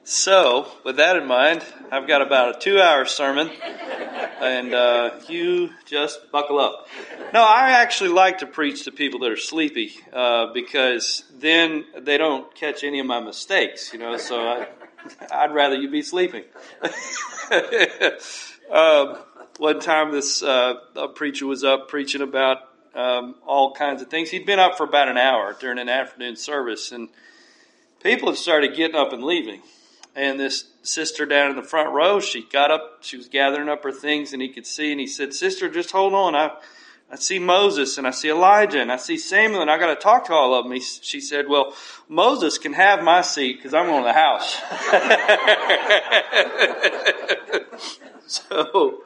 So, with that in mind, I've got about a 2-hour sermon, and you just buckle up. No, I actually like to preach to people that are sleepy, because then they don't catch any of my mistakes, so I'd rather you be sleeping. One time a preacher was up preaching about all kinds of things. He'd been up for about an hour during an afternoon service, and people had started getting up and leaving. And this sister down in the front row, she got up, she was gathering up her things, and he could see, and he said, "Sister, just hold on. I see Moses, and I see Elijah, and I see Samuel, and I got to talk to all of them." She said, "Well, Moses can have my seat because I'm going to the house." So,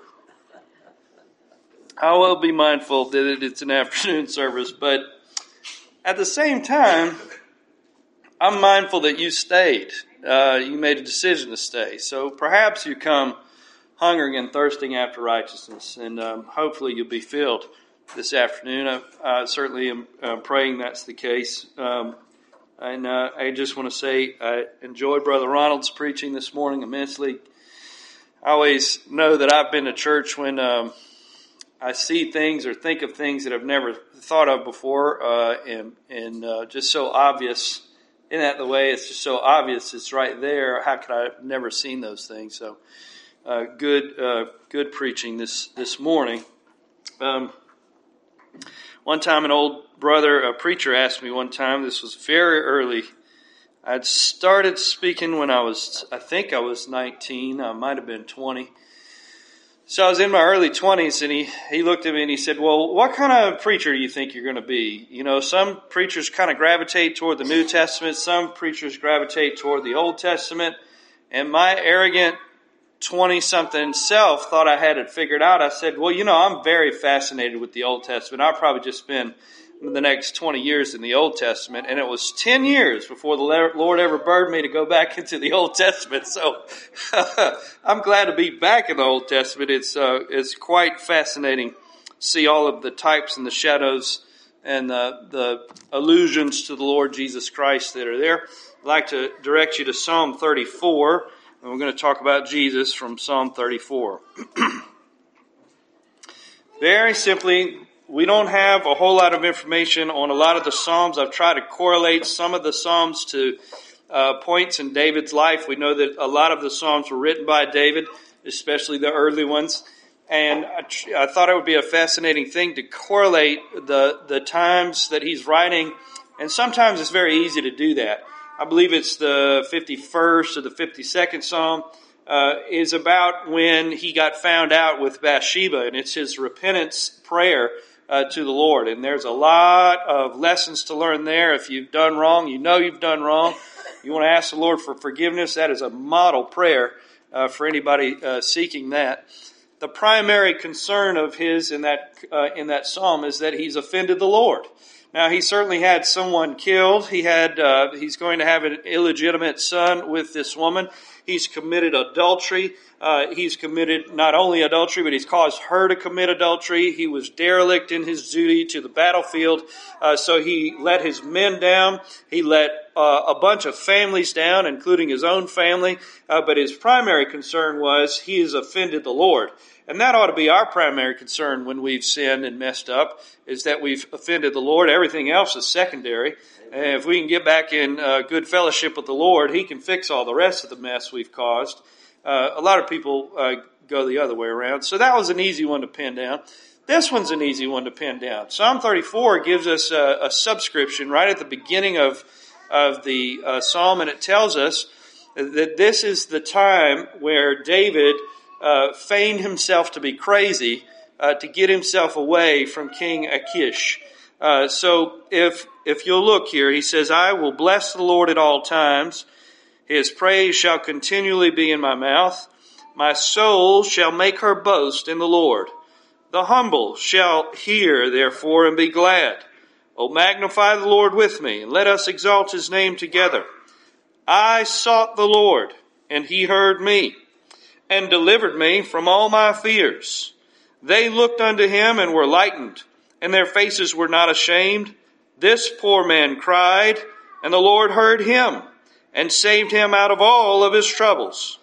I will be mindful that it's an afternoon service, but at the same time, I'm mindful that you stayed. You made a decision to stay. So perhaps you come hungering and thirsting after righteousness, and hopefully you'll be filled this afternoon. I certainly am praying that's the case. And I just want to say I enjoyed Brother Ronald's preaching this morning immensely. I always know that I've been to church when I see things or think of things that I've never thought of before, and just so obvious. Isn't that the way? It's just so obvious. It's right there. How could I have never seen those things? So, good preaching this morning. One time, an old brother, a preacher, asked me one time. This was very early. I'd started speaking when I think I was 19. I might have been 20. So I was in my early 20s, and he looked at me and he said, "Well, what kind of preacher do you think you're going to be? Some preachers kind of gravitate toward the New Testament. Some preachers gravitate toward the Old Testament." And my arrogant 20-something self thought I had it figured out. I said, "Well, I'm very fascinated with the Old Testament. I'll probably just spend the next 20 years in the Old Testament." And it was 10 years before the Lord ever burdened me to go back into the Old Testament. So I'm glad to be back in the Old Testament. It's quite fascinating to see all of the types and the shadows and the allusions to the Lord Jesus Christ that are there. I'd like to direct you to Psalm 34, and we're going to talk about Jesus from Psalm 34. Very simply, we don't have a whole lot of information on a lot of the Psalms. I've tried to correlate some of the Psalms to points in David's life. We know that a lot of the Psalms were written by David, especially the early ones. And I thought it would be a fascinating thing to correlate the times that he's writing. And sometimes it's very easy to do that. I believe it's the 51st or the 52nd Psalm. Is about when he got found out with Bathsheba, and it's his repentance prayer to the Lord. And there's a lot of lessons to learn there. If you've done wrong, you've done wrong. You want to ask the Lord for forgiveness. That is a model prayer for anybody seeking that. The primary concern of his in that psalm is that he's offended the Lord. Now, he certainly had someone killed. He's going to have an illegitimate son with this woman. He's committed adultery. He's committed not only adultery, but he's caused her to commit adultery. He was derelict in his duty to the battlefield. So he let his men down. He let a bunch of families down, including his own family. But his primary concern was he has offended the Lord. And that ought to be our primary concern when we've sinned and messed up, is that we've offended the Lord. Everything else is secondary. And if we can get back in good fellowship with the Lord, He can fix all the rest of the mess we've caused. A lot of people go the other way around. So that was an easy one to pin down. This one's an easy one to pin down. Psalm 34 gives us a subscription right at the beginning of the psalm, and it tells us that this is the time where David feigned himself to be crazy to get himself away from King Achish. So if you'll look here, he says, "I will bless the Lord at all times. His praise shall continually be in my mouth. My soul shall make her boast in the Lord. The humble shall hear, therefore, and be glad. O magnify the Lord with me, and let us exalt His name together. I sought the Lord, and He heard me, and delivered me from all my fears. They looked unto Him and were lightened, and their faces were not ashamed. This poor man cried, and the Lord heard him, and saved him out of all of his troubles.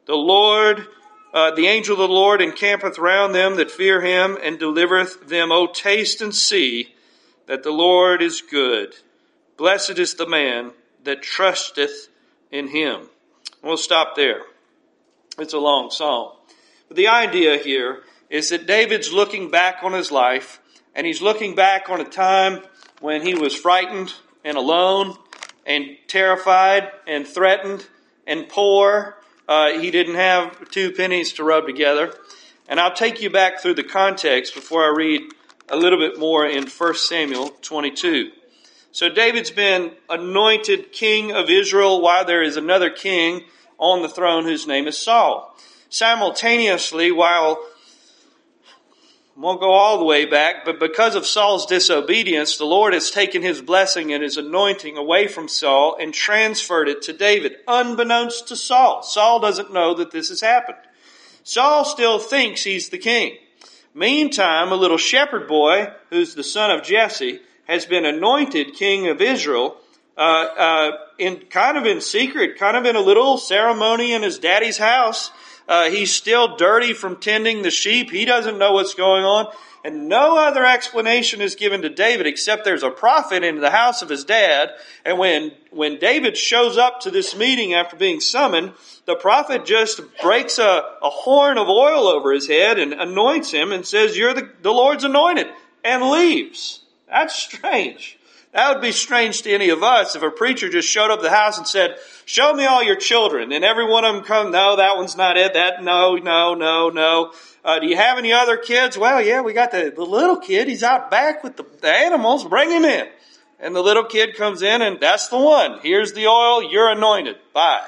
The angel of the Lord encampeth round them that fear him, and delivereth them. O taste and see that the Lord is good. Blessed is the man that trusteth in him. We'll stop there. It's a long psalm. But the idea here is that David's looking back on his life, and he's looking back on a time when he was frightened and alone and terrified and threatened and poor. He didn't have 2 pennies to rub together. And I'll take you back through the context before I read a little bit more in 1 Samuel 22. So David's been anointed king of Israel while there is another king on the throne whose name is Saul. Simultaneously, won't go all the way back, but because of Saul's disobedience, the Lord has taken his blessing and his anointing away from Saul and transferred it to David, unbeknownst to Saul. Saul doesn't know that this has happened. Saul still thinks he's the king. Meantime, a little shepherd boy, who's the son of Jesse, has been anointed king of Israel, in secret, kind of in a little ceremony in his daddy's house. He's still dirty from tending the sheep. He doesn't know what's going on. And no other explanation is given to David except there's a prophet in the house of his dad. And when David shows up to this meeting after being summoned, the prophet just breaks a horn of oil over his head and anoints him and says, "You're the Lord's anointed," and leaves. That's strange. That would be strange to any of us if a preacher just showed up at the house and said, "Show me all your children." And every one of them come, "No, that one's not it. No. Do you have any other kids?" "Well, yeah, we got the little kid. He's out back with the animals. Bring him in." And the little kid comes in, and that's the one. "Here's the oil. You're anointed. Bye."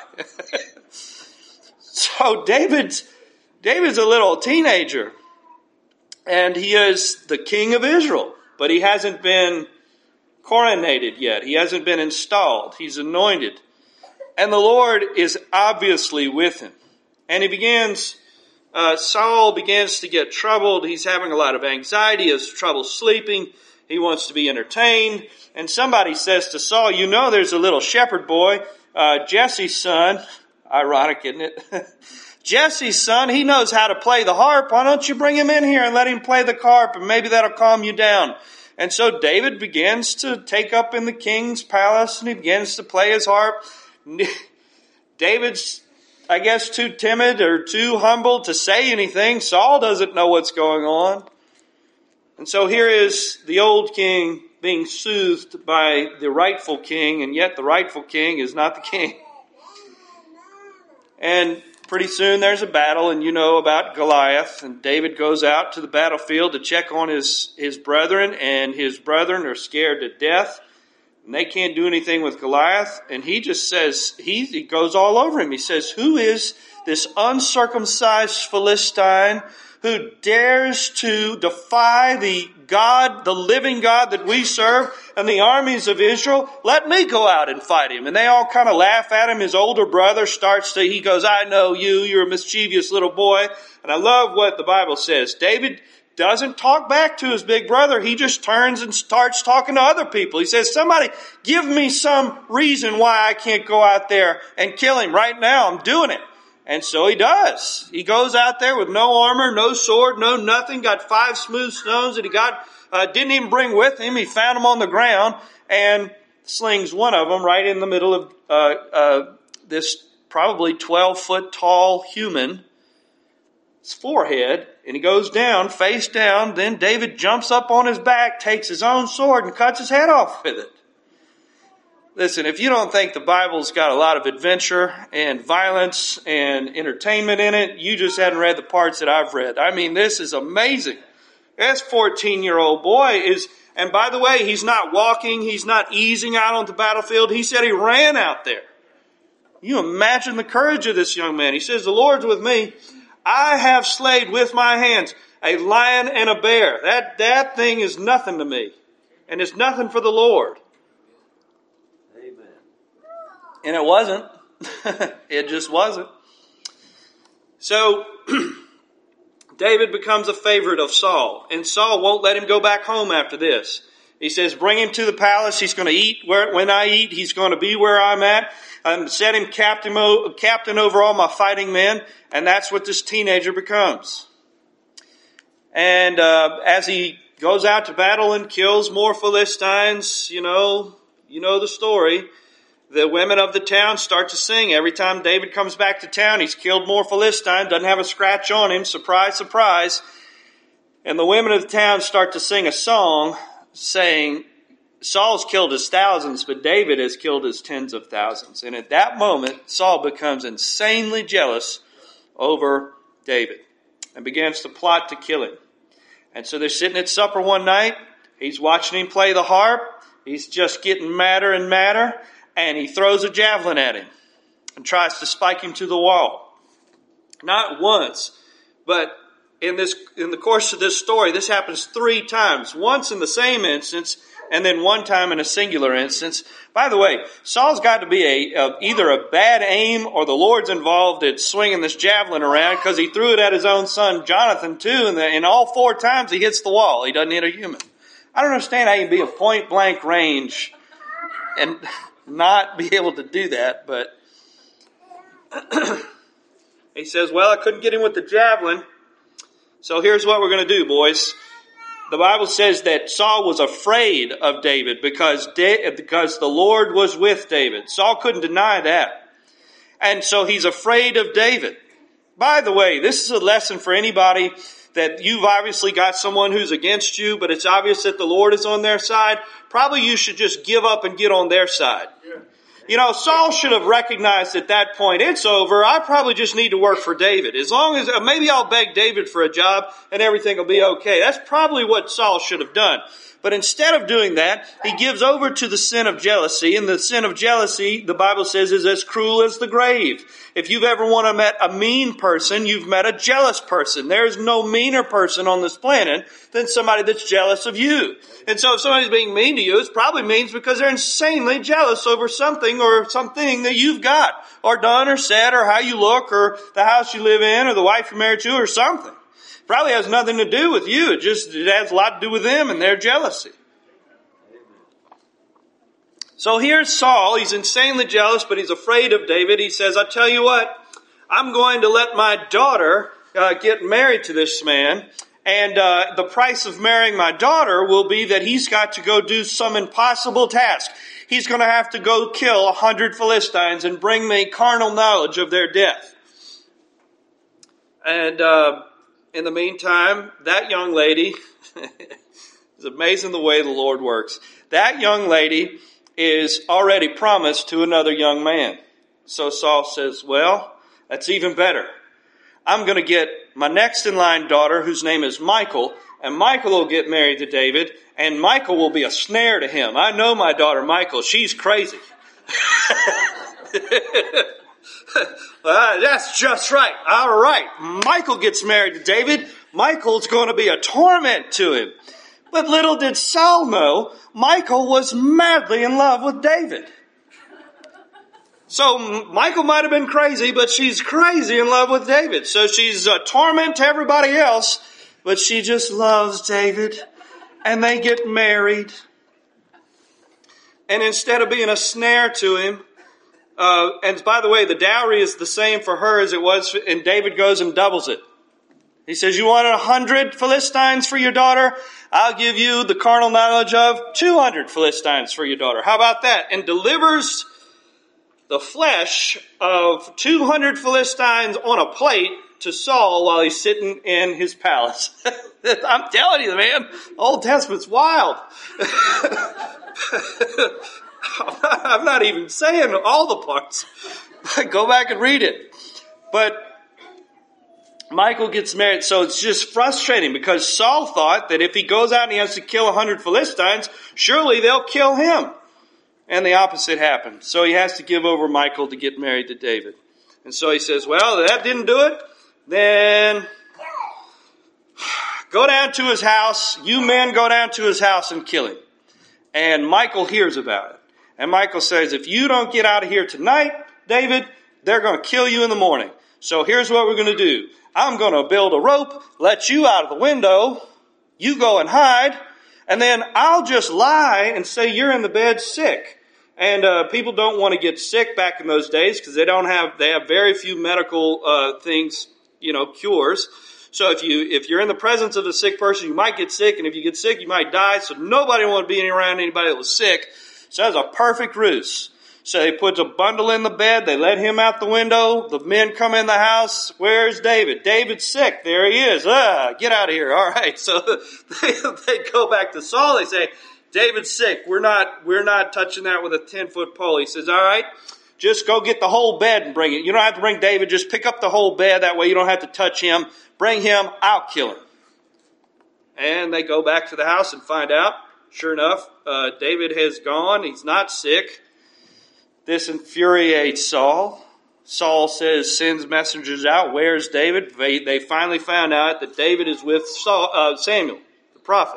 So David's a little teenager, and he is the king of Israel, but he hasn't been coronated yet. He hasn't been installed. He's anointed. And the Lord is obviously with him. And Saul begins to get troubled. He's having a lot of anxiety. He has trouble sleeping. He wants to be entertained. And somebody says to Saul, "You know there's a little shepherd boy, Jesse's son." Ironic, isn't it? "Jesse's son, he knows how to play the harp. Why don't you bring him in here and let him play the harp, and maybe that'll calm you down." And so David begins to take up in the king's palace, and he begins to play his harp. David's, I guess, too timid or too humble to say anything. Saul doesn't know what's going on. And so here is the old king being soothed by the rightful king, and yet the rightful king is not the king. And pretty soon there's a battle, and you know about Goliath. And David goes out to the battlefield to check on his brethren, and his brethren are scared to death. And they can't do anything with Goliath. And he just says, he goes all over him. He says, "Who is this uncircumcised Philistine who dares to defy the God, the living God that we serve, and the armies of Israel? Let me go out and fight him." And they all kind of laugh at him. His older brother he goes, "I know you're a mischievous little boy." And I love what the Bible says. David doesn't talk back to his big brother. He just turns and starts talking to other people. He says, "Somebody give me some reason why I can't go out there and kill him. Right now I'm doing it." And so he does. He goes out there with no armor, no sword, no nothing, got 5 smooth stones that he didn't even bring with him. He found them on the ground and slings one of them right in the middle of this probably 12-foot tall human's forehead, and he goes down, face down. Then David jumps up on his back, takes his own sword, and cuts his head off with it. Listen, if you don't think the Bible's got a lot of adventure and violence and entertainment in it, you just hadn't read the parts that I've read. I mean, this is amazing. This 14-year-old boy and by the way, he's not walking, he's not easing out on the battlefield. He said he ran out there. You imagine the courage of this young man. He says, "The Lord's with me. I have slayed with my hands a lion and a bear." That thing is nothing to me. And it's nothing for the Lord. And it wasn't. It just wasn't. So David becomes a favorite of Saul. And Saul won't let him go back home after this. He says, bring him to the palace. He's going to eat when I eat. He's going to be where I'm at. Set him captain over all my fighting men. And that's what this teenager becomes. And as he goes out to battle and kills more Philistines, you know the story. The women of the town start to sing. Every time David comes back to town, he's killed more Philistines, doesn't have a scratch on him. Surprise, surprise. And the women of the town start to sing a song saying, Saul's killed his thousands, but David has killed his tens of thousands. And at that moment, Saul becomes insanely jealous over David and begins to plot to kill him. And so they're sitting at supper one night. He's watching him play the harp. He's just getting madder and madder. And he throws a javelin at him and tries to spike him to the wall. Not once, but in the course of this story, this happens 3 times. Once in the same instance, and then one time in a singular instance. By the way, Saul's got to be either a bad aim or the Lord's involved in swinging this javelin around, because he threw it at his own son Jonathan too, and in all 4 times he hits the wall. He doesn't hit a human. I don't understand how you can be at point blank range and not be able to do that, but he says, well, I couldn't get him with the javelin, so here's what we're going to do, boys. The Bible says that Saul was afraid of David because the Lord was with David. Saul couldn't deny that. And so he's afraid of David. By the way, this is a lesson for anybody that you've obviously got someone who's against you, but it's obvious that the Lord is on their side. Probably you should just give up and get on their side. Yeah. Saul should have recognized at that point, it's over. I probably just need to work for David. As long as, maybe I'll beg David for a job and everything will be okay. That's probably what Saul should have done. But instead of doing that, he gives over to the sin of jealousy. And the sin of jealousy, the Bible says, is as cruel as the grave. If you've ever met a mean person, you've met a jealous person. There's no meaner person on this planet than somebody that's jealous of you. And so if somebody's being mean to you, it probably means because they're insanely jealous over something or something that you've got or done or said or how you look or the house you live in or the wife you're married to or something. Probably has nothing to do with you. It has a lot to do with them and their jealousy. So here's Saul. He's insanely jealous, but he's afraid of David. He says, I tell you what, I'm going to let my daughter get married to this man. And the price of marrying my daughter will be that he's got to go do some impossible task. He's going to have to go kill 100 Philistines and bring me carnal knowledge of their death. And in the meantime, that young lady, it's amazing the way the Lord works. That young lady is already promised to another young man. So Saul says, well, that's even better. I'm going to get my next in line daughter, whose name is Michal, and Michal will get married to David, and Michal will be a snare to him. I know my daughter Michal. She's crazy. That's just right. All right. Michal gets married to David. Michal's going to be a torment to him. But little did Saul know, Michal was madly in love with David. So Michal might have been crazy, but she's crazy in love with David. So she's a torment to everybody else, but she just loves David. And they get married. And instead of being a snare to him, and by the way, the dowry is the same for her as it was, and David goes and doubles it. He says, you want 100 Philistines for your daughter? I'll give you the carnal knowledge of 200 Philistines for your daughter. How about that? And delivers the flesh of 200 Philistines on a plate to Saul while he's sitting in his palace. I'm telling you, man, the Old Testament's wild. I'm not even saying all the parts. Go back and read it. But Michal gets married, so it's just frustrating because Saul thought that if he goes out and he has to kill 100 Philistines, surely they'll kill him. And the opposite happened. So he has to give over Michal to get married to David. And so he says, well, that didn't do it. Then go down to his house. You men go down to his house and kill him. And Michal hears about it. And Michal says, if you don't get out of here tonight, David, they're going to kill you in the morning. So here's what we're going to do. I'm going to build a rope, let you out of the window. You go and hide. And then I'll just lie and say you're in the bed sick. And people don't want to get sick back in those days because they have very few medical things, cures. So if you're in the presence of a sick person, you might get sick, and if you get sick, you might die. So nobody want to be around anybody that was sick. So that's a perfect ruse. So they put a bundle in the bed. They let him out the window. The men come in the house. Where's David? David's sick. There he is. Get out of here. All right. So they go back to Saul. They say, David's sick. We're not touching that with a 10-foot pole. He says, all right, just go get the whole bed and bring it. You don't have to bring David. Just pick up the whole bed. That way you don't have to touch him. Bring him. I'll kill him. And they go back to the house and find out. Sure enough, David has gone. He's not sick. This infuriates Saul. Saul sends messengers out. Where's David? They finally found out that David is with Samuel, the prophet,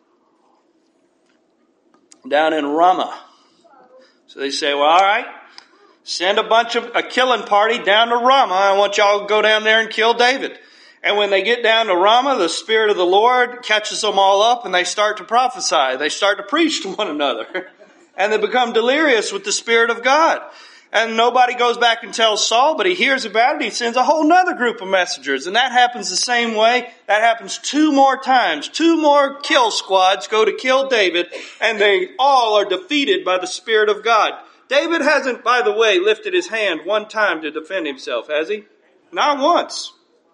down in Ramah. So they say, well, all right, send a killing party down to Ramah. I want y'all to go down there and kill David. And when they get down to Ramah, the Spirit of the Lord catches them all up and they start to prophesy. They start to preach to one another. And they become delirious with the Spirit of God. And nobody goes back and tells Saul, but he hears about it. He sends a whole nother group of messengers. And that happens the same way. That happens 2 more times. 2 more kill squads go to kill David. And they all are defeated by the Spirit of God. David hasn't, by the way, lifted his hand one time to defend himself, has he? Not once.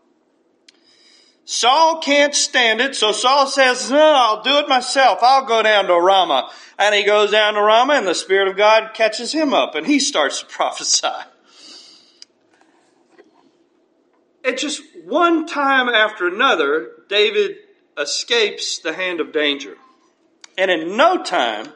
Saul can't stand it, so Saul says, no, I'll do it myself. I'll go down to Ramah. And he goes down to Ramah, and the Spirit of God catches him up, and he starts to prophesy. It's just one time after another, David escapes the hand of danger. And in no time,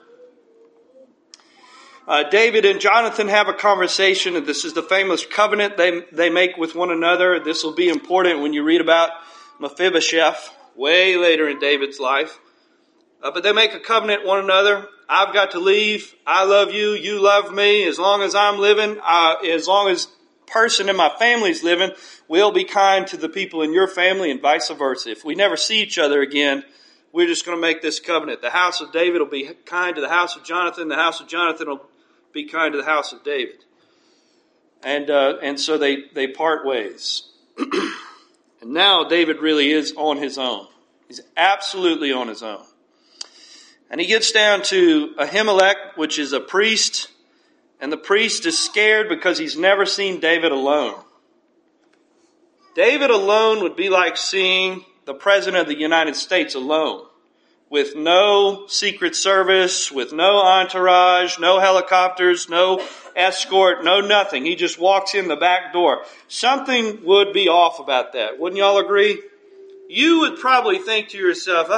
David and Jonathan have a conversation, and this is the famous covenant they make with one another. This will be important when you read about Mephibosheth, way later in David's life. But they make a covenant one another. I've got to leave. I love you. You love me. As long as I'm living, as long as person in my family's living, we'll be kind to the people in your family and vice versa. If we never see each other again, we're just going to make this covenant. The house of David will be kind to the house of Jonathan. The house of Jonathan will be kind to the house of David. And so they part ways. And now David really is on his own. He's absolutely on his own. And he gets down to Ahimelech, which is a priest. And the priest is scared because he's never seen David alone. David alone would be like seeing the President of the United States alone. With no Secret Service, with no entourage, no helicopters, no escort, no nothing. He just walks in the back door. Something would be off about that. Wouldn't y'all agree? You would probably think to yourself,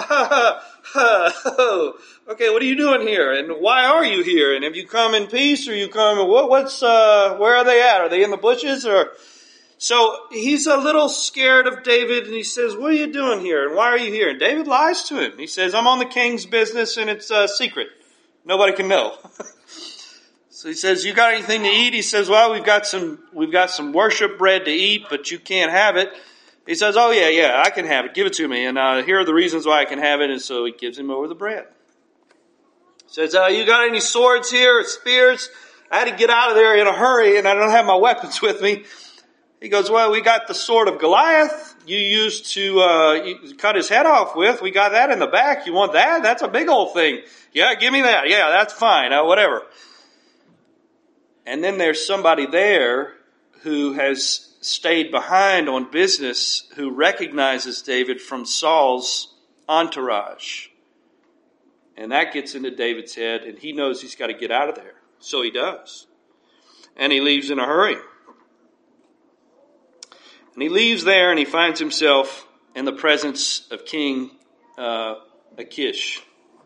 okay, what are you doing here? And why are you here? And have you come in peace or you come, where are they at? Are they in the bushes or? So he's a little scared of David and he says, what are you doing here? And why are you here? And David lies to him. He says, I'm on the king's business and it's a secret. Nobody can know. So he says, you got anything to eat? He says, well, we've got some worship bread to eat, but you can't have it. He says, oh yeah, I can have it. Give it to me. And here are the reasons why I can have it. And so he gives him over the bread. He says, you got any swords here or spears? I had to get out of there in a hurry and I don't have my weapons with me. He goes, well, we got the sword of Goliath you used to cut his head off with. We got that in the back. You want that? That's a big old thing. Yeah, give me that. Yeah, that's fine. Whatever. And then there's somebody there who has stayed behind on business who recognizes David from Saul's entourage. And that gets into David's head, and he knows he's got to get out of there. So he does. And he leaves in a hurry. And he leaves there and he finds himself in the presence of King Achish.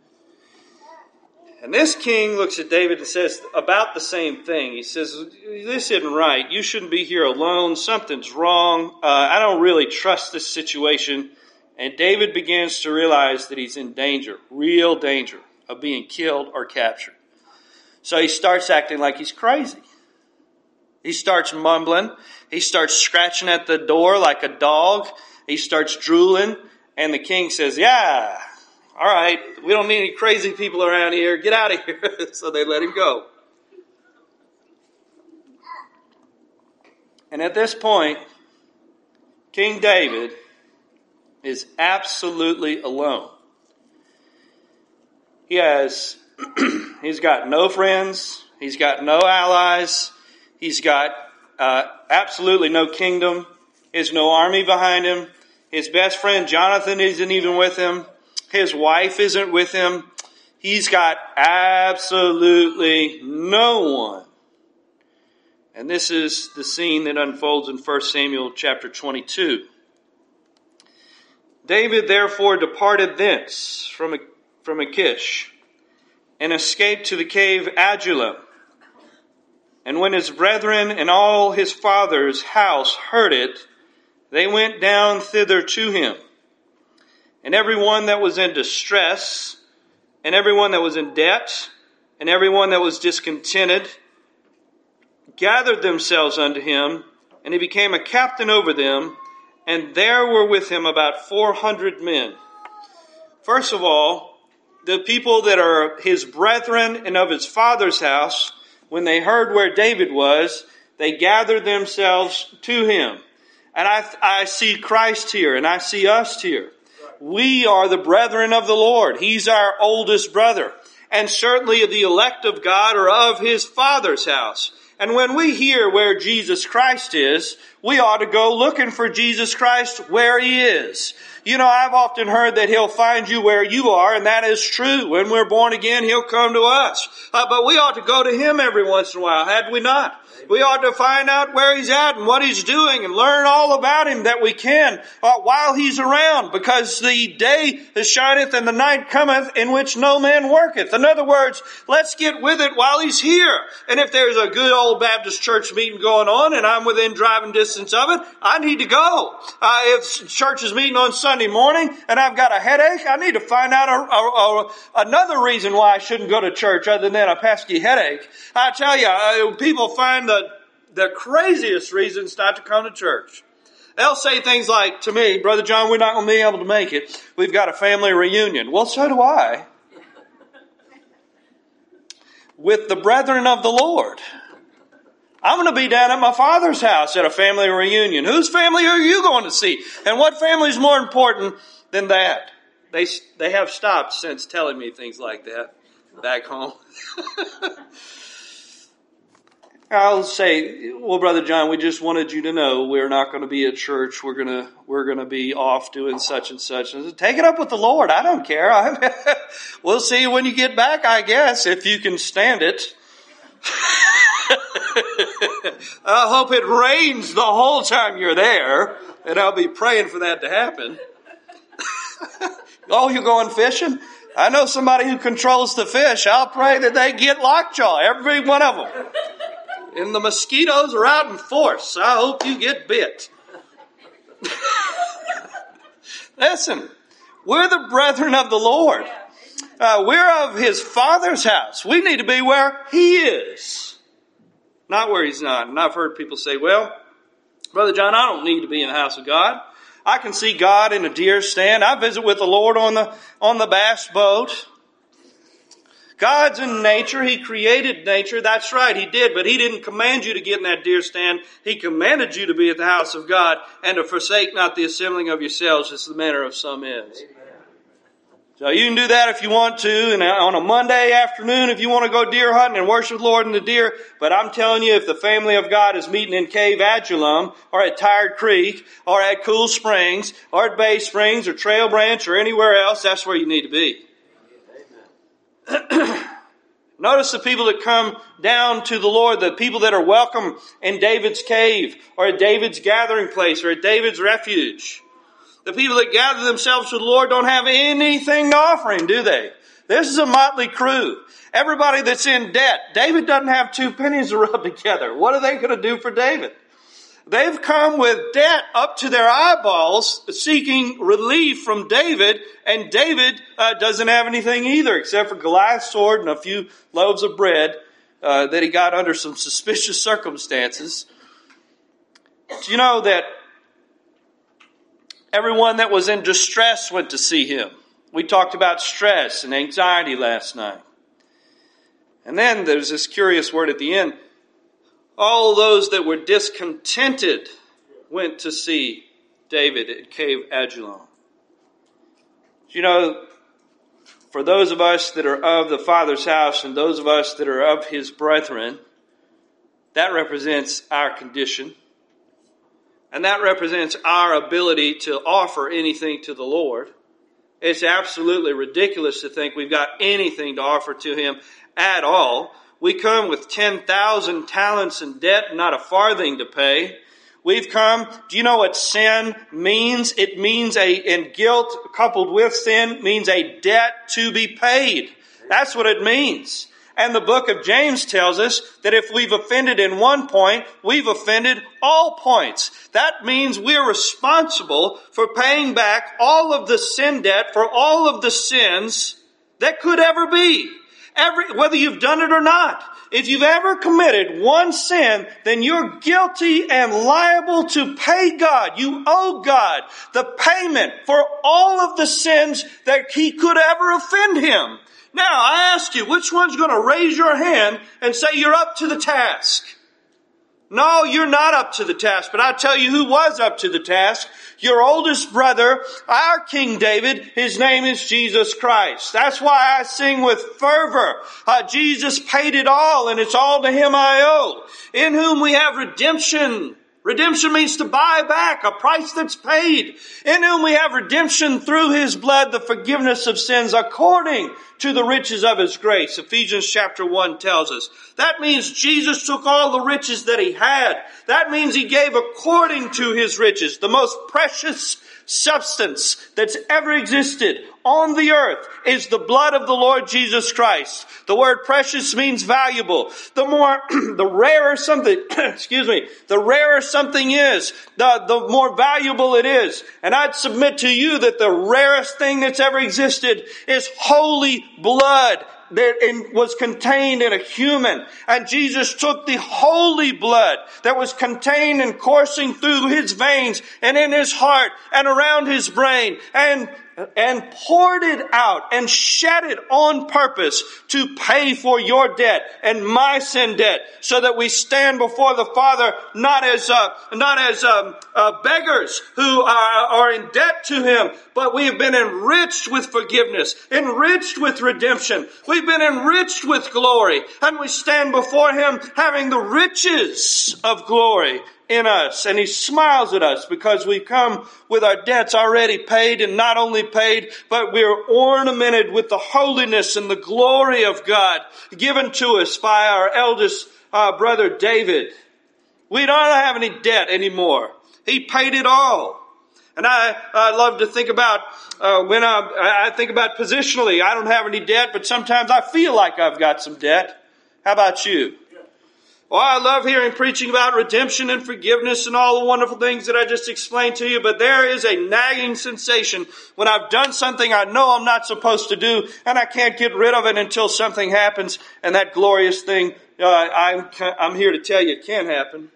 And this king looks at David and says about the same thing. He says, this isn't right. You shouldn't be here alone. Something's wrong. I don't really trust this situation. And David begins to realize that he's in danger, real danger of being killed or captured. So he starts acting like he's crazy. He starts mumbling. He starts scratching at the door like a dog. He starts drooling. And the king says, yeah, All right, we don't need any crazy people around here. Get out of here. So they let him go. And at this point, King David is absolutely alone. He's got no friends. He's got no allies. He's got absolutely no kingdom. There's no army behind him. His best friend Jonathan isn't even with him. His wife isn't with him. He's got absolutely no one. And this is the scene that unfolds in 1 Samuel chapter 22. David therefore departed thence from Achish and escaped to the cave Adullam. And when his brethren and all his father's house heard it, they went down thither to him. And everyone that was in distress, and everyone that was in debt, and everyone that was discontented, gathered themselves unto him, and he became a captain over them, and there were with him about 400 men. First of all, the people that are his brethren and of his father's house, when they heard where David was, they gathered themselves to him. And I see Christ here, and I see us here. We are the brethren of the Lord. He's our oldest brother. And certainly the elect of God are of his Father's house. And when we hear where Jesus Christ is, we ought to go looking for Jesus Christ where he is. You know, I've often heard that he'll find you where you are, and that is true. When we're born again, he'll come to us. But we ought to go to him every once in a while, had we not? We ought to find out where he's at and what he's doing and learn all about him that we can while he's around, because the day shineth and the night cometh in which no man worketh. In other words, let's get with it while he's here. And if there's a good old Baptist church meeting going on and I'm within driving distance of it, I need to go. If church is meeting on Sunday morning and I've got a headache, I need to find out another reason why I shouldn't go to church other than a pesky headache. I tell you, people find the craziest reasons not to come to church. They'll say things like to me, Brother John, we're not going to be able to make it. We've got a family reunion. Well, so do I. With the brethren of the Lord. I'm going to be down at my father's house at a family reunion. Whose family are you going to see? And what family is more important than that? They have stopped since telling me things like that back home. I'll say, well, Brother John, we just wanted you to know we're not going to be at church. We're going to be off doing such and such. And take it up with the Lord. I don't care. We'll see you when you get back, I guess, if you can stand it. I hope it rains the whole time you're there, and I'll be praying for that to happen. Oh, you're going fishing? I know somebody who controls the fish. I'll pray that they get lockjaw, every one of them. And the mosquitoes are out in force. I hope you get bit. Listen, we're the brethren of the Lord. We're of his Father's house. We need to be where he is, not where he's not. And I've heard people say, well, Brother John, I don't need to be in the house of God. I can see God in a deer stand. I visit with the Lord on the bass boat. God's in nature. He created nature. That's right, he did. But he didn't command you to get in that deer stand. He commanded you to be at the house of God and to forsake not the assembling of yourselves, as the manner of some is. Amen. So you can do that if you want to. And on a Monday afternoon, if you want to go deer hunting and worship the Lord in the deer. But I'm telling you, if the family of God is meeting in Cave Adullam or at Tired Creek or at Cool Springs or at Bay Springs or Trail Branch or anywhere else, that's where you need to be. Notice the people that come down to the Lord, the people that are welcome in David's cave or at David's gathering place or at David's refuge. The people that gather themselves to the Lord don't have anything to offer him, do they? This is a motley crew. Everybody that's in debt. David doesn't have 2 pennies to rub together. What are they going to do for David? They've come with debt up to their eyeballs, seeking relief from David, and David doesn't have anything either, except for Goliath's sword and a few loaves of bread that he got under some suspicious circumstances. Do you know that everyone that was in distress went to see him? We talked about stress and anxiety last night. And then there's this curious word at the end. All those that were discontented went to see David at Cave Adullam. You know, for those of us that are of the Father's house and those of us that are of his brethren, that represents our condition. And that represents our ability to offer anything to the Lord. It's absolutely ridiculous to think we've got anything to offer to him at all. We come with 10,000 talents in debt and not a farthing to pay. We've come, do you know what sin means? It means and guilt coupled with sin means a debt to be paid. That's what it means. And the book of James tells us that if we've offended in one point, we've offended all points. That means we're responsible for paying back all of the sin debt for all of the sins that could ever be. Whether you've done it or not. If you've ever committed one sin, then you're guilty and liable to pay God. You owe God the payment for all of the sins that he could ever offend him. Now, I ask you, which one's going to raise your hand and say you're up to the task? No, you're not up to the task, but I'll tell you who was up to the task. Your oldest brother, our King David, his name is Jesus Christ. That's why I sing with fervor. Jesus paid it all, and it's all to him I owe. In whom we have redemption. Redemption means to buy back, a price that's paid. In whom we have redemption through his blood, the forgiveness of sins according to the riches of his grace. Ephesians chapter 1 tells us. That means Jesus took all the riches that he had. That means he gave according to his riches, the most precious substance that's ever existed on the earth is the blood of the Lord Jesus Christ. The word precious means valuable. The rarer something, the rarer something is, the more valuable it is. And I'd submit to you that the rarest thing that's ever existed is holy blood that was contained in a human. And Jesus took the holy blood that was contained and coursing through his veins and in his heart and around his brain and poured it out and shed it on purpose to pay for your debt and my sin debt, so that we stand before the Father not as beggars who are in debt to him, but we have been enriched with forgiveness, enriched with redemption. We've been enriched with glory, and we stand before him having the riches of glory in us. And he smiles at us because we come with our debts already paid, and not only paid, but we're ornamented with the holiness and the glory of God given to us by our eldest brother David. We don't have any debt anymore. He paid it all. And I love to think about when I think about positionally. I don't have any debt, but sometimes I feel like I've got some debt. How about you? Well, I love hearing preaching about redemption and forgiveness and all the wonderful things that I just explained to you, but there is a nagging sensation when I've done something I know I'm not supposed to do, and I can't get rid of it until something happens, and that glorious thing, I'm here to tell you, it can happen.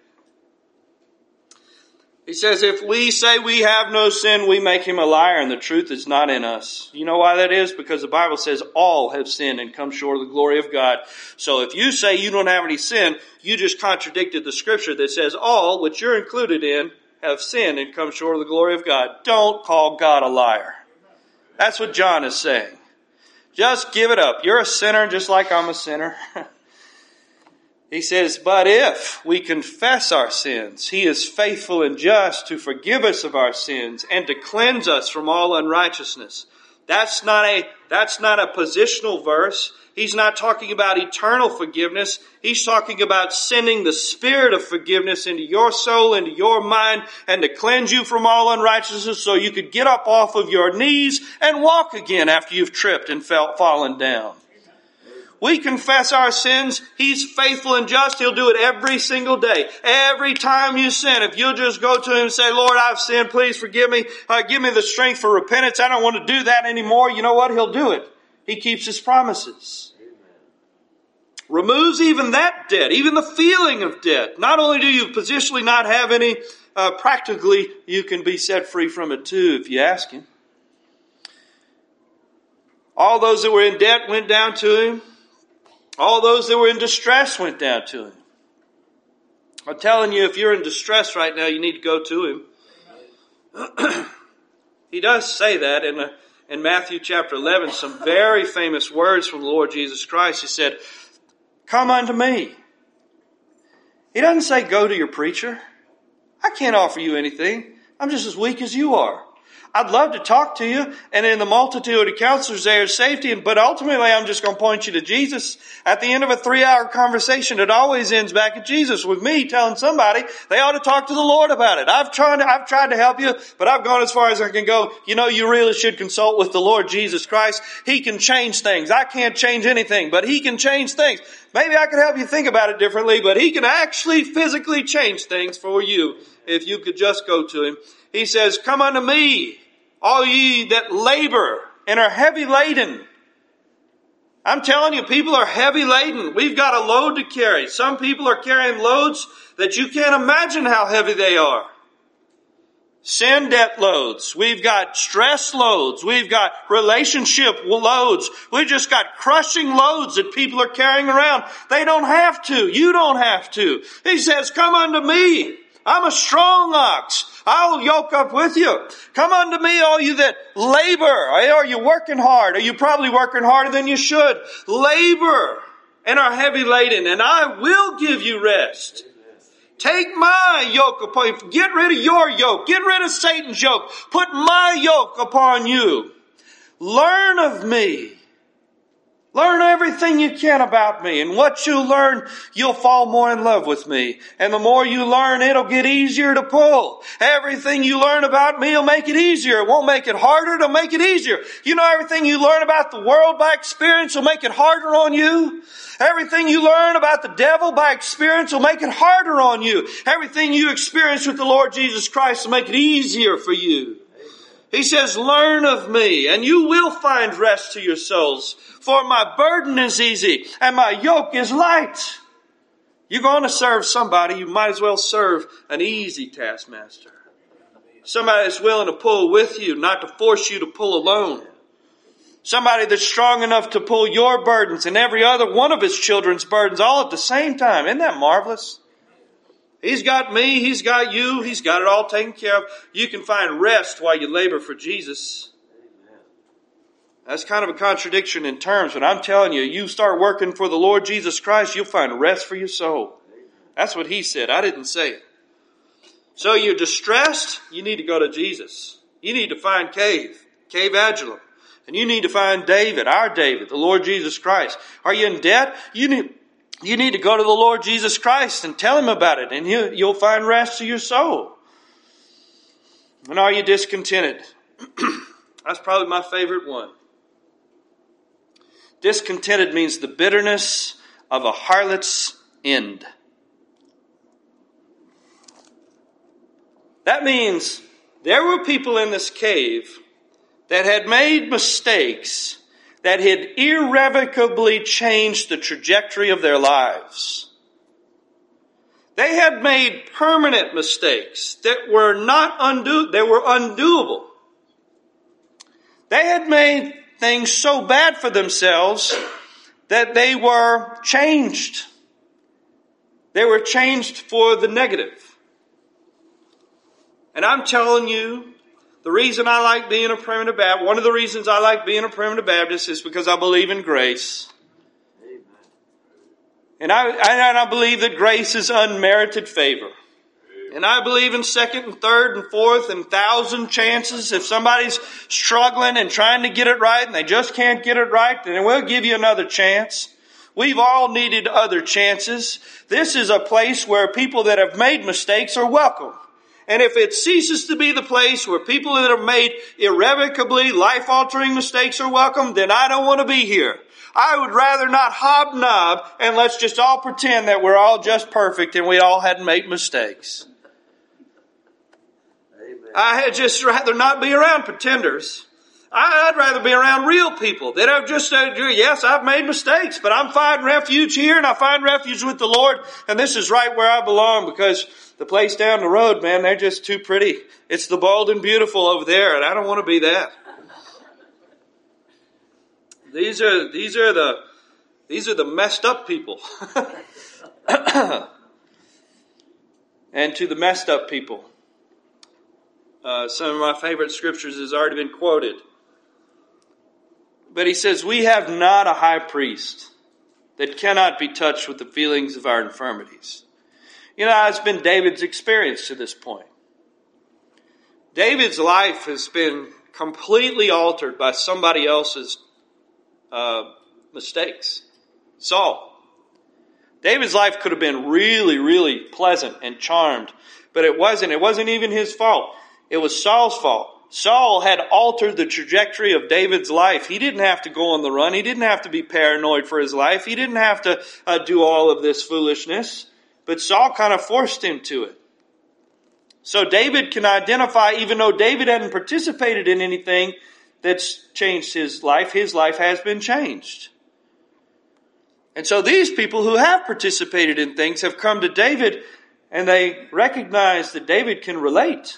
He says, if we say we have no sin, we make him a liar, and the truth is not in us. You know why that is? Because the Bible says all have sinned and come short of the glory of God. So if you say you don't have any sin, you just contradicted the scripture that says all, which you're included in, have sinned and come short of the glory of God. Don't call God a liar. That's what John is saying. Just give it up. You're a sinner just like I'm a sinner. He says, but if we confess our sins, he is faithful and just to forgive us of our sins and to cleanse us from all unrighteousness. That's not a positional verse. He's not talking about eternal forgiveness. He's talking about sending the spirit of forgiveness into your soul, into your mind, and to cleanse you from all unrighteousness so you could get up off of your knees and walk again after you've tripped and fallen down. We confess our sins. He's faithful and just. He'll do it every single day. Every time you sin, if you'll just go to him and say, Lord, I've sinned. Please forgive me. Give me the strength for repentance. I don't want to do that anymore. You know what? He'll do it. He keeps his promises. Removes even that debt, even the feeling of debt. Not only do you positionally not have any, practically you can be set free from it too if you ask him. All those that were in debt went down to him. All those that were in distress went down to him. I'm telling you, if you're in distress right now, you need to go to him. He does say that in Matthew chapter 11, some very famous words from the Lord Jesus Christ. He said, "Come unto me." He doesn't say, "Go to your preacher." I can't offer you anything. I'm just as weak as you are. I'd love to talk to you, and in the multitude of counselors there is safety, but ultimately I'm just going to point you to Jesus. At the end of a 3-hour conversation, it always ends back at Jesus, with me telling somebody they ought to talk to the Lord about it. I've tried to help you, but I've gone as far as I can go. You know, you really should consult with the Lord Jesus Christ. He can change things. I can't change anything, but He can change things. Maybe I could help you think about it differently, but He can actually physically change things for you if you could just go to Him. He says, "Come unto me, all ye that labor and are heavy laden." I'm telling you, people are heavy laden. We've got a load to carry. Some people are carrying loads that you can't imagine how heavy they are. Sin debt loads. We've got stress loads. We've got relationship loads. We've just got crushing loads that people are carrying around. They don't have to. You don't have to. He says, "Come unto me. I'm a strong ox. I'll yoke up with you. Come unto me, all you that labor." Are you working hard? Are you probably working harder than you should? Labor and are heavy laden, and I will give you rest. Take my yoke upon you. Get rid of your yoke. Get rid of Satan's yoke. Put my yoke upon you. Learn of me. Learn everything you can about me. And what you learn, you'll fall more in love with me. And the more you learn, it'll get easier to pull. Everything you learn about me will make it easier. It won't make it harder. It'll make it easier. You know, everything you learn about the world by experience will make it harder on you. Everything you learn about the devil by experience will make it harder on you. Everything you experience with the Lord Jesus Christ will make it easier for you. He says, "Learn of me, and you will find rest to your souls. For my burden is easy, and my yoke is light." You're going to serve somebody, you might as well serve an easy taskmaster. Somebody that's willing to pull with you, not to force you to pull alone. Somebody that's strong enough to pull your burdens and every other one of His children's burdens all at the same time. Isn't that marvelous? He's got me, He's got you, He's got it all taken care of. You can find rest while you labor for Jesus. That's kind of a contradiction in terms, but I'm telling you, you start working for the Lord Jesus Christ, you'll find rest for your soul. That's what He said. I didn't say it. So you're distressed, you need to go to Jesus. You need to find Cave Adullam. And you need to find David, our David, the Lord Jesus Christ. Are you in debt? You need to go to the Lord Jesus Christ and tell Him about it, and you'll find rest to your soul. And are you discontented? That's probably my favorite one. Discontented means the bitterness of a harlot's end. That means there were people in this cave that had made mistakes that had irrevocably changed the trajectory of their lives. They had made permanent mistakes that were undoable. They had made things so bad for themselves that they were changed. They were changed for the negative. And I'm telling you, the reason I like being a Primitive Baptist, one of the reasons I like being a Primitive Baptist is because I believe in grace. And I believe that grace is unmerited favor. And I believe in second and third and fourth and 1,000 chances. If somebody's struggling and trying to get it right and they just can't get it right, then we'll give you another chance. We've all needed other chances. This is a place where people that have made mistakes are welcome. And if it ceases to be the place where people that have made irrevocably life-altering mistakes are welcome, then I don't want to be here. I would rather not hobnob and let's just all pretend that we're all just perfect and we all hadn't made mistakes. Amen. I'd just rather not be around pretenders. I'd rather be around real people that have just said, yes, I've made mistakes, but I'm finding refuge here and I find refuge with the Lord, and this is right where I belong, because the place down the road, man, they're just too pretty. It's the bold and beautiful over there, and I don't want to be that. These are the messed up people. And to the messed up people, some of my favorite scriptures has already been quoted. But he says, we have not a high priest that cannot be touched with the feelings of our infirmities. You know, it's been David's experience to this point. David's life has been completely altered by somebody else's mistakes. Saul. David's life could have been really, really pleasant and charmed, but it wasn't. It wasn't even his fault. It was Saul's fault. Saul had altered the trajectory of David's life. He didn't have to go on the run. He didn't have to be paranoid for his life. He didn't have to do all of this foolishness. But Saul kind of forced him to it. So David can identify, even though David hadn't participated in anything that's changed his life has been changed. And so these people who have participated in things have come to David and they recognize that David can relate.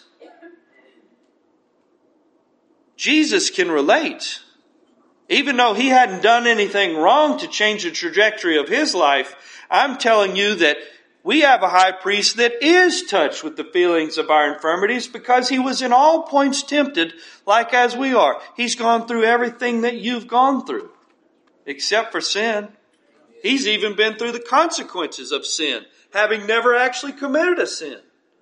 Jesus can relate. Even though he hadn't done anything wrong to change the trajectory of his life, I'm telling you that we have a high priest that is touched with the feelings of our infirmities because he was in all points tempted like as we are. He's gone through everything that you've gone through, except for sin. He's even been through the consequences of sin, having never actually committed a sin.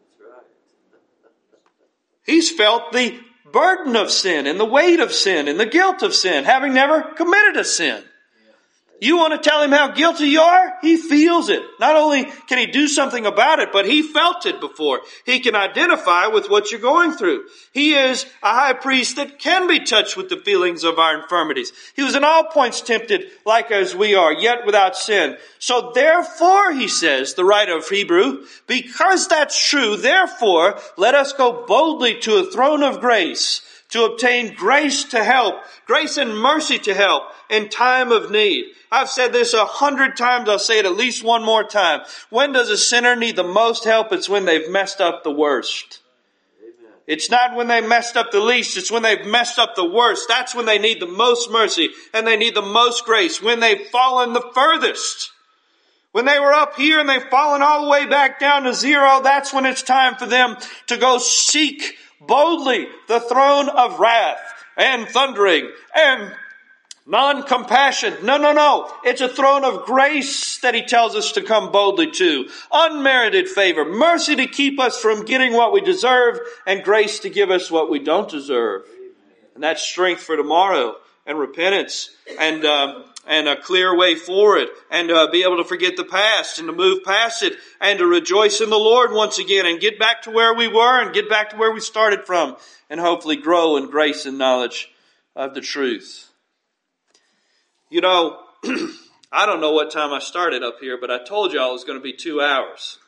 He's felt the burden of sin and the weight of sin and the guilt of sin, having never committed a sin. You want to tell him how guilty you are? He feels it. Not only can he do something about it, but he felt it before. He can identify with what you're going through. He is a high priest that can be touched with the feelings of our infirmities. He was in all points tempted like as we are, yet without sin. So therefore, he says, the writer of Hebrew, because that's true, therefore, let us go boldly to a throne of grace to obtain grace to help, grace and mercy to help in time of need. I've said this 100 times. I'll say it at least one more time. When does a sinner need the most help? It's when they've messed up the worst. Amen. It's not when they messed up the least. It's when they've messed up the worst. That's when they need the most mercy and they need the most grace. When they've fallen the furthest. When they were up here and they've fallen all the way back down to zero, that's when it's time for them to go seek boldly the throne of wrath and thundering and non-compassion. No. It's a throne of grace that he tells us to come boldly to. Unmerited favor. Mercy to keep us from getting what we deserve and grace to give us what we don't deserve. And that's strength for tomorrow and repentance and a clear way forward and be able to forget the past and to move past it and to rejoice in the Lord once again and get back to where we were and get back to where we started from and hopefully grow in grace and knowledge of the truth. You know, I don't know what time I started up here, but I told y'all it was going to be 2 hours.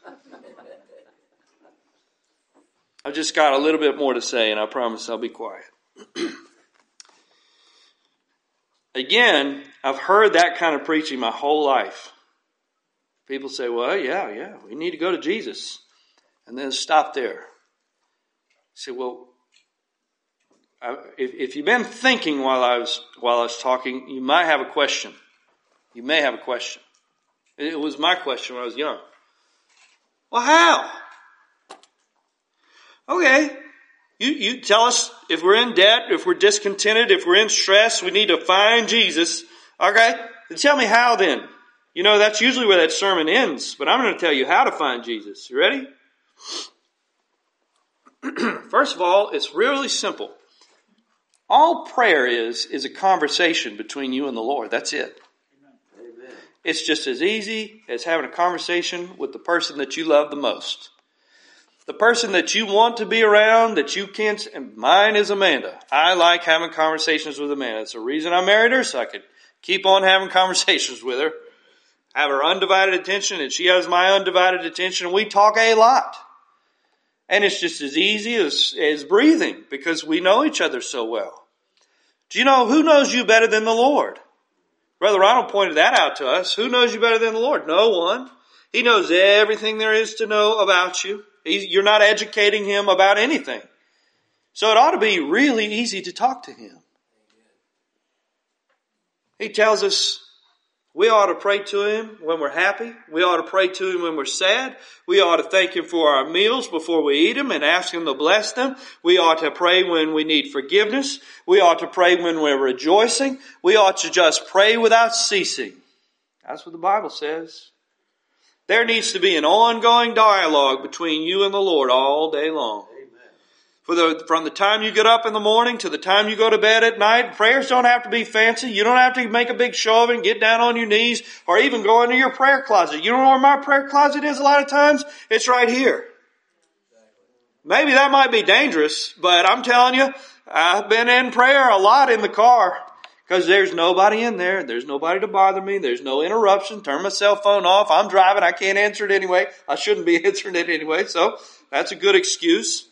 I've just got a little bit more to say, and I promise I'll be quiet. Again, I've heard that kind of preaching my whole life. People say, well, yeah, we need to go to Jesus. And then stop there. I say, well, if you've been thinking while I was talking, you might have a question. You may have a question. It was my question when I was young. Well, how? Okay. You tell us if we're in debt, if we're discontented, if we're in stress, we need to find Jesus. Okay. Then tell me how then. You know, that's usually where that sermon ends, but I'm going to tell you how to find Jesus. You ready? First of all, it's really simple. All prayer is a conversation between you and the Lord. That's it. Amen. It's just as easy as having a conversation with the person that you love the most. The person that you want to be around, that you can't, and mine is Amanda. I like having conversations with Amanda. It's the reason I married her, so I could keep on having conversations with her. Have her undivided attention, and she has my undivided attention, and we talk a lot. And it's just as easy as breathing, because we know each other so well. Do you know who knows you better than the Lord? Brother Ronald pointed that out to us. Who knows you better than the Lord? No one. He knows everything there is to know about you. You're not educating him about anything. So it ought to be really easy to talk to him. He tells us we ought to pray to Him when we're happy. We ought to pray to Him when we're sad. We ought to thank Him for our meals before we eat them and ask Him to bless them. We ought to pray when we need forgiveness. We ought to pray when we're rejoicing. We ought to just pray without ceasing. That's what the Bible says. There needs to be an ongoing dialogue between you and the Lord all day long. From the time you get up in the morning to the time you go to bed at night, prayers don't have to be fancy. You don't have to make a big show of it and get down on your knees or even go into your prayer closet. You know where my prayer closet is a lot of times? It's right here. Maybe that might be dangerous, but I'm telling you, I've been in prayer a lot in the car because there's nobody in there. There's nobody to bother me. There's no interruption. Turn my cell phone off. I'm driving. I can't answer it anyway. I shouldn't be answering it anyway, so that's a good excuse.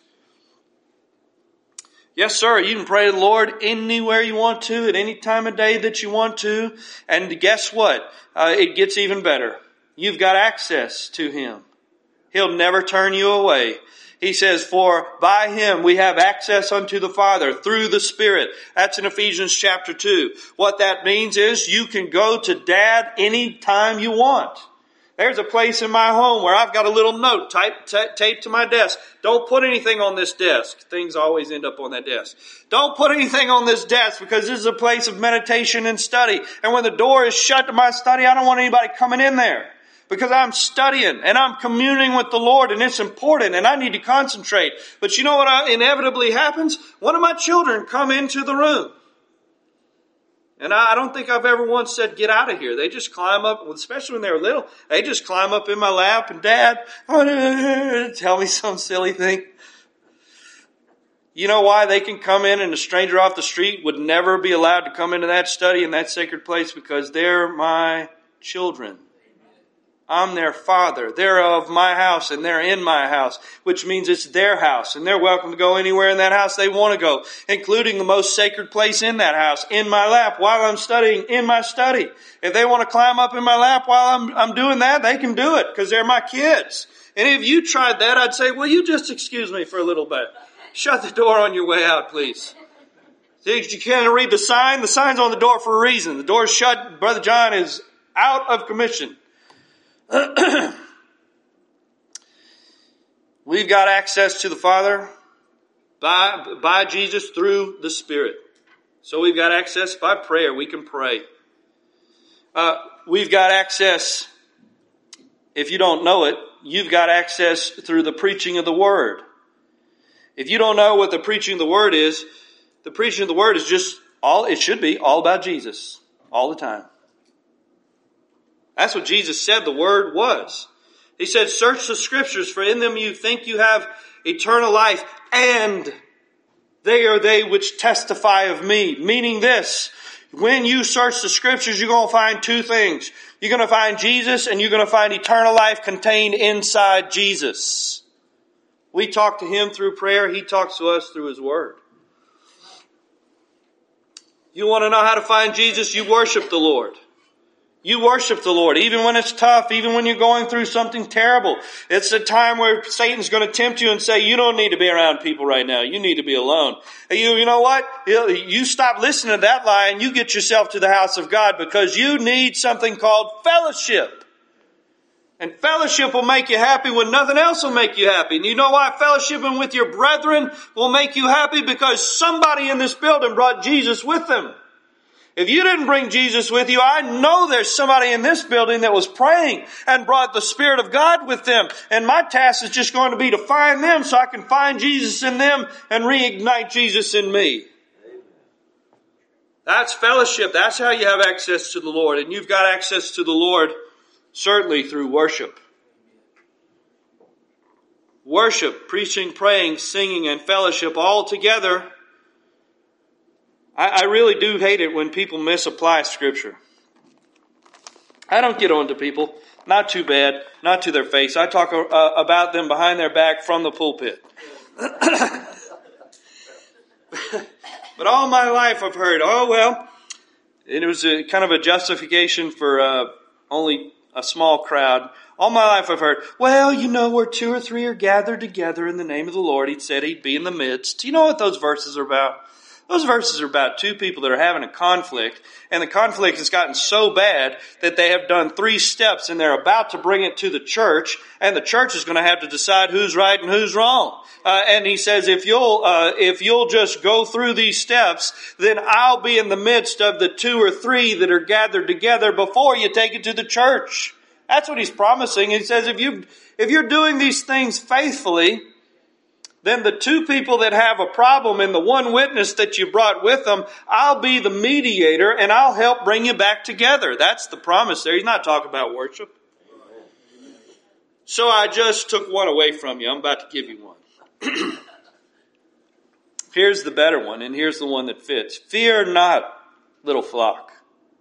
Yes, sir, you can pray to the Lord anywhere you want to, at any time of day that you want to. And guess what? It gets even better. You've got access to Him. He'll never turn you away. He says, for by Him we have access unto the Father through the Spirit. That's in Ephesians chapter 2. What that means is you can go to Dad anytime you want. There's a place in my home where I've got a little note taped to my desk. Don't put anything on this desk. Things always end up on that desk. Don't put anything on this desk because this is a place of meditation and study. And when the door is shut to my study, I don't want anybody coming in there because I'm studying and I'm communing with the Lord and it's important and I need to concentrate. But you know what inevitably happens? One of my children come into the room. And I don't think I've ever once said, get out of here. They just climb up, especially when they were little, they just climb up in my lap and Dad, tell me some silly thing. You know why they can come in and a stranger off the street would never be allowed to come into that study in that sacred place? Because they're my children. I'm their father. They're of my house and they're in my house, which means it's their house and they're welcome to go anywhere in that house they want to go, including the most sacred place in that house, in my lap while I'm studying in my study. If they want to climb up in my lap while I'm doing that, they can do it because they're my kids. And if you tried that, I'd say, well, you just excuse me for a little bit. Shut the door on your way out, please. See, you can't read the sign. The sign's on the door for a reason. The door's shut. Brother John is out of commission. We've got access to the Father by Jesus through the Spirit. So we've got access by prayer. We can pray. We've got access, if you don't know it, you've got access through the preaching of the Word. If you don't know what the preaching of the Word is, the preaching of the Word is just it should be all about Jesus all the time. That's what Jesus said the Word was. He said, search the Scriptures, for in them you think you have eternal life, and they are they which testify of me. Meaning this, when you search the Scriptures, you're going to find two things. You're going to find Jesus, and you're going to find eternal life contained inside Jesus. We talk to Him through prayer. He talks to us through His Word. You want to know how to find Jesus? You worship the Lord. You worship the Lord, even when it's tough, even when you're going through something terrible. It's a time where Satan's going to tempt you and say, you don't need to be around people right now. You need to be alone. You know what? You stop listening to that lie and you get yourself to the house of God because you need something called fellowship. And fellowship will make you happy when nothing else will make you happy. And you know why fellowshipping with your brethren will make you happy? Because somebody in this building brought Jesus with them. If you didn't bring Jesus with you, I know there's somebody in this building that was praying and brought the Spirit of God with them. And my task is just going to be to find them so I can find Jesus in them and reignite Jesus in me. That's fellowship. That's how you have access to the Lord. And you've got access to the Lord certainly through worship. Worship, preaching, praying, singing, and fellowship all together. I really do hate it when people misapply Scripture. I don't get on to people. Not too bad. Not to their face. I talk about them behind their back from the pulpit. But all my life I've heard, oh well, it was a kind of a justification for only a small crowd. All my life I've heard, well, you know, where 2 or 3 are gathered together in the name of the Lord, He said He'd be in the midst. Do you know what those verses are about? Those verses are about two people that are having a conflict, and the conflict has gotten so bad that they have done 3 steps, and they're about to bring it to the church, and the church is going to have to decide who's right and who's wrong. And he says, if you'll just go through these steps, then I'll be in the midst of the 2 or 3 that are gathered together before you take it to the church. That's what he's promising. He says, if you're doing these things faithfully, then the 2 people that have a problem and the 1 witness that you brought with them, I'll be the mediator and I'll help bring you back together. That's the promise there. He's not talking about worship. So I just took one away from you. I'm about to give you one. Here's the better one, and here's the one that fits. Fear not, little flock.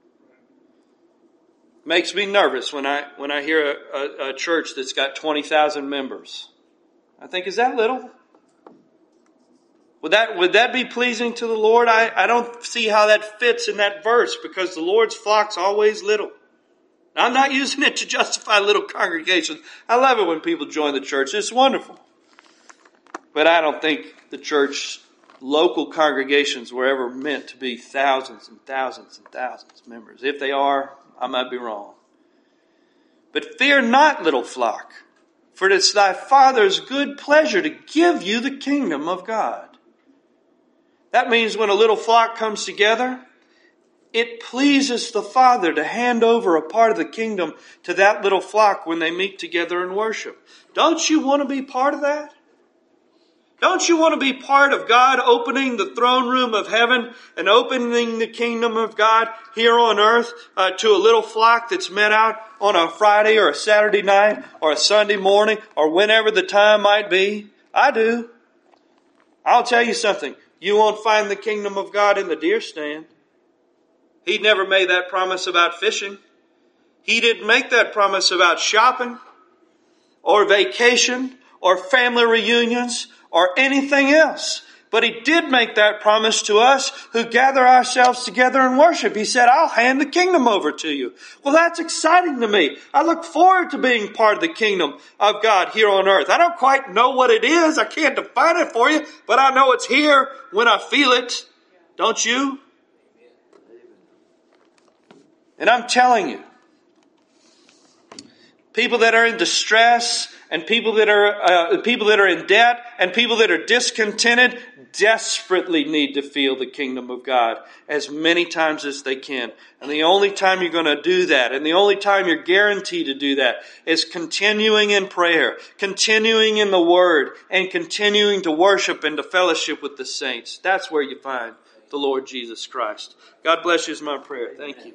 Makes me nervous when I hear a church that's got 20,000 members. I think, is that little? Would that be pleasing to the Lord? I don't see how that fits in that verse, because the Lord's flock's always little. Now, I'm not using it to justify little congregations. I love it when people join the church. It's wonderful. But I don't think the church, local congregations were ever meant to be thousands and thousands and thousands of members. If they are, I might be wrong. But fear not, little flock, for it is thy Father's good pleasure to give you the kingdom of God. That means when a little flock comes together, it pleases the Father to hand over a part of the kingdom to that little flock when they meet together and worship. Don't you want to be part of that? Don't you want to be part of God opening the throne room of heaven and opening the kingdom of God here on earth to a little flock that's met out on a Friday or a Saturday night or a Sunday morning or whenever the time might be? I do. I'll tell you something. You won't find the kingdom of God in the deer stand. He never made that promise about fishing. He didn't make that promise about shopping or vacation or family reunions or anything else. But He did make that promise to us who gather ourselves together and worship. He said, I'll hand the kingdom over to you. Well, that's exciting to me. I look forward to being part of the kingdom of God here on earth. I don't quite know what it is. I can't define it for you, but I know it's here when I feel it. Don't you? And I'm telling you, people that are in distress and people that are in debt and people that are discontented desperately need to feel the kingdom of God as many times as they can. And the only time you're going to do that, and the only time you're guaranteed to do that, is continuing in prayer, continuing in the Word, and continuing to worship and to fellowship with the saints. That's where you find the Lord Jesus Christ. God bless you is my prayer. Thank you.